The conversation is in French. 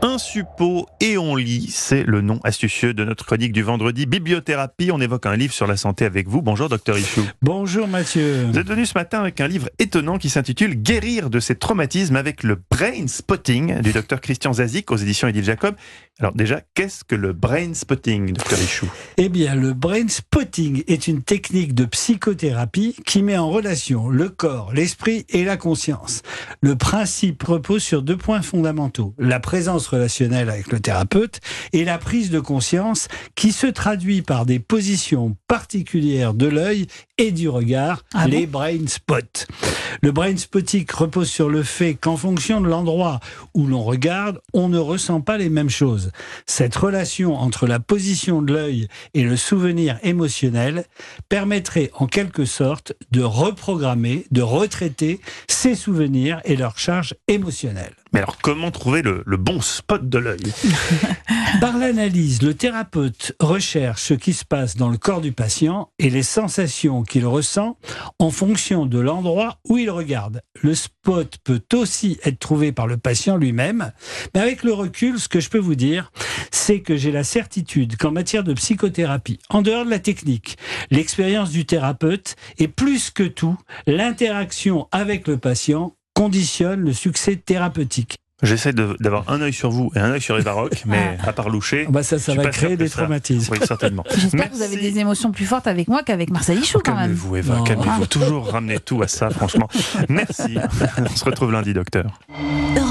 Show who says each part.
Speaker 1: Un suppôt et on lit, c'est le nom astucieux de notre chronique du vendredi. Bibliothérapie, on évoque un livre sur la santé avec vous. Bonjour Docteur Ichou.
Speaker 2: Bonjour Mathieu.
Speaker 1: Vous êtes venu ce matin avec un livre étonnant qui s'intitule « Guérir de ses traumatismes avec le brain spotting » du docteur Christian Zazik aux éditions Édile Jacob. Alors déjà, qu'est-ce que le brain spotting, Docteur Ichou?
Speaker 2: Eh bien, le brain spotting est une technique de psychothérapie qui met en relation le corps, l'esprit et la conscience. Le principe repose sur 2 points fondamentaux. La présence relationnelle avec le thérapeute et la prise de conscience qui se traduit par des positions particulières de l'œil et du regard, les brain spots. Le brain spotting repose sur le fait qu'en fonction de l'endroit où l'on regarde, on ne ressent pas les mêmes choses. Cette relation entre la position de l'œil et le souvenir émotionnel permettrait en quelque sorte de reprogrammer, de retraiter ces souvenirs et leur charge émotionnelle.
Speaker 1: Mais alors, comment trouver le bon spot de l'œil?
Speaker 2: Par l'analyse, le thérapeute recherche ce qui se passe dans le corps du patient et les sensations qu'il ressent en fonction de l'endroit où il regarde. Le spot peut aussi être trouvé par le patient lui-même, mais avec le recul, ce que je peux vous dire, c'est que j'ai la certitude qu'en matière de psychothérapie, en dehors de la technique, l'expérience du thérapeute et plus que tout, l'interaction avec le patient conditionne le succès thérapeutique.
Speaker 1: J'essaie d'avoir un œil sur vous et un œil sur Eva Rock, mais à part loucher,
Speaker 2: ça va créer des traumatismes.
Speaker 1: Oui, certainement.
Speaker 3: J'espère que vous avez des émotions plus fortes avec moi qu'avec Marcel Ichou quand même.
Speaker 1: Calmez-vous Eva, calmez-vous. Toujours ramener tout à ça, franchement. Merci. On se retrouve lundi, docteur.